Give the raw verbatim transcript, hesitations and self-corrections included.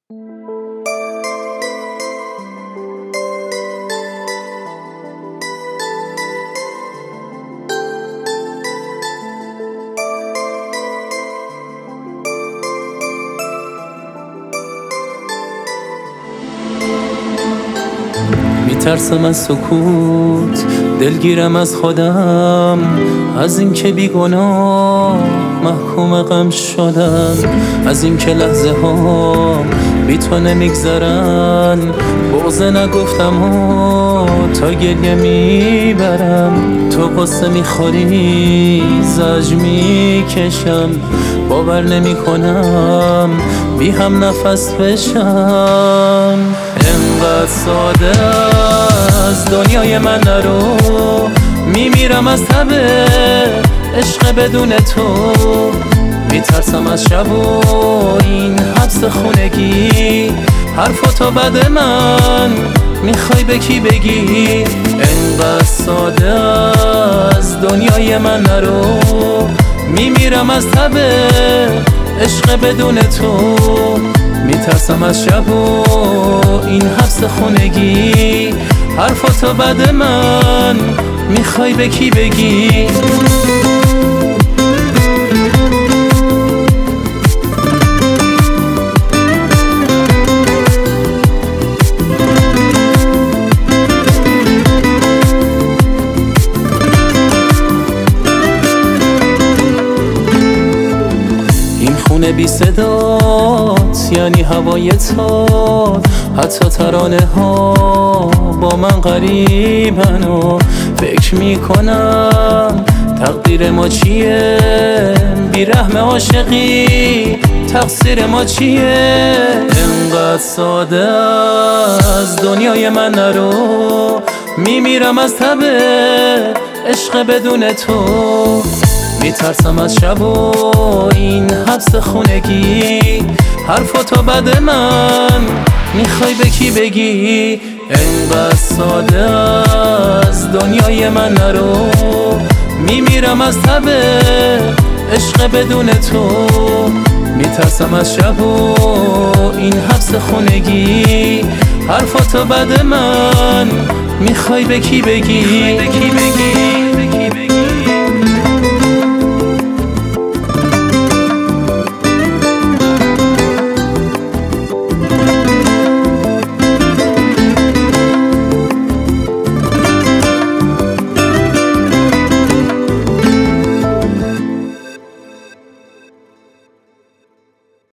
میترسم از سکوت، دلگیرم از خودم، از این که بیگناه محکوم غم شدم، از این که لحظه ها بی تو نمیگذرن، بغضه نگفتم و تا گریه میبرم، تو قصه میخوری زجر میکشم، باور نمی کنم بی هم نفس بشم. انقدر ساده از دنیای من نرو، میمیرم از تب عشق بدون تو، میترسم از شب و این حبس خونگی، حرفاتو بد من میخوای به کی بگی؟ انقدر ساده از دنیای من نرو، میمیرم از تب عشق بدون تو، میترسم از شب و این حبس خونگی، حرفاتو بد من میخوای به کی بگی؟ خونه بی صدات یعنی هوای تو، حتی ترانه ها با من غریبن و فکر میکنم تقدیر ما چیه، بی رحم عاشقی تقصیر ما چیه؟ انقدر ساده از دنیای من نرو، میمیرم از تب عشق بدون تو، میترسم از شب و این حبس خونگی، حرفاتو بد من میخوای به کی بگی؟ انقدر ساده از دنیای من نرو، میمیرم از تب عشق بدون تو، میترسم از شب و این حبس خونگی، حرفاتو بد من میخوای به کی بگی؟